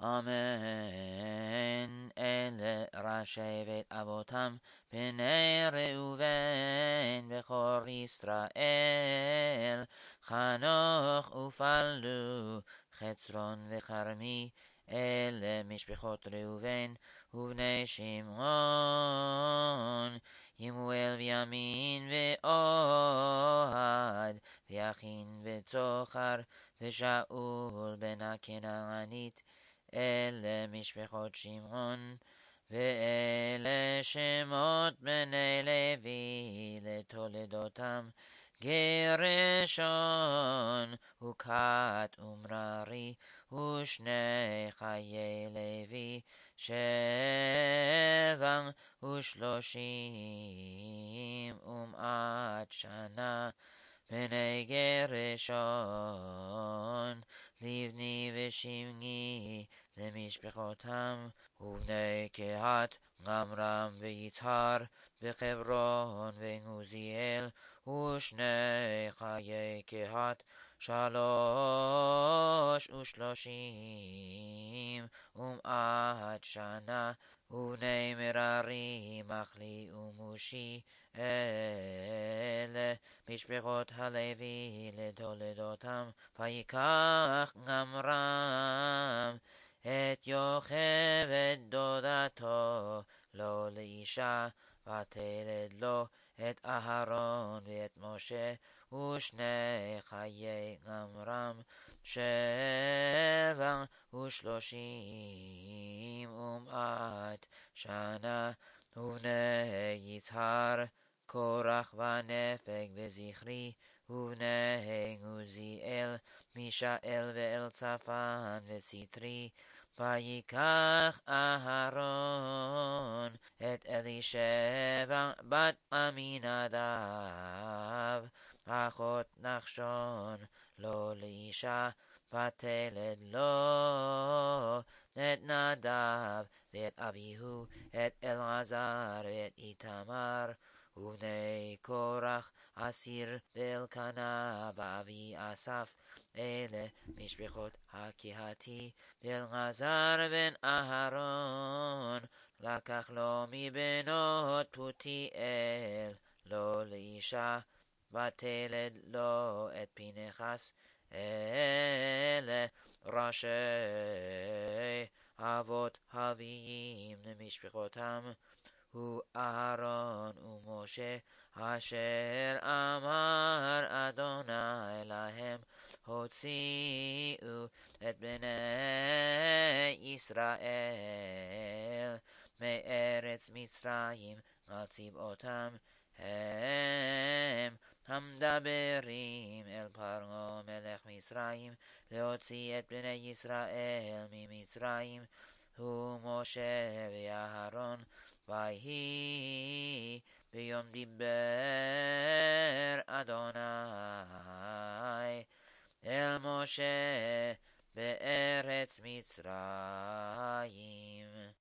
אמן. אלה ראשי בית אבותם בני ראובן בכור ישראל, חנוך ופלו, חצרון וכרמי. אלה משפחות ראובן ובני שמעון, ימואל וימין ואוהד, ויכין וצוחר, ושאול בן הכנענית. אלה משפחות שמעון. ואלה שמות בני לוי לתולדותם, גרשון וקהת ומררי, ושני חיי לוי 37 שנה. בני גרשון, לבני ושמעי למשפחותם. ובני קהת, עמרם ויצהר, וחברון ועוזיאל. ושני חיי קהת 33 שנה. ובני מררי, מחלי ומושי. אלה משפחות הלוי לתולדותם. ויקח עמרם את יוכבד דודתו לו לאישה, ותלד לו את אהרון ואת משה. ושני חיי עמרם 37 שנה. ובני יצהר, קורח ונפג וזכרי. ובני עוזיאל, מישאל ואלצפן וסטרי. ויקח אהרון את אלישבע בת עמינדב, אחות נחשון לו לאישה, ותלד לו את נדב ואת אביהו, את אלעזר ואת איתמר. ובני קורח, אסיר ואלקנה ואבי אסף. אלה משפחות הקהתי. ואלעזר בן אהרון לקח לו מבנות פותיאל לו לאישה, ותלד לו את פנחס. אלה ראשי אבות הוויים למשפחותם. הוא אהרון ומשה, אשר אמר אדוני להם, הוציאו את בני ישראל מארץ מצרים על צבאותם. הם המדברים אל פרעה מלך מצרים, להוציא את בני ישראל ממצרים. הוא משה ואהרון. ויהי ביום דיבר אדוני אל משה בארץ מצרים.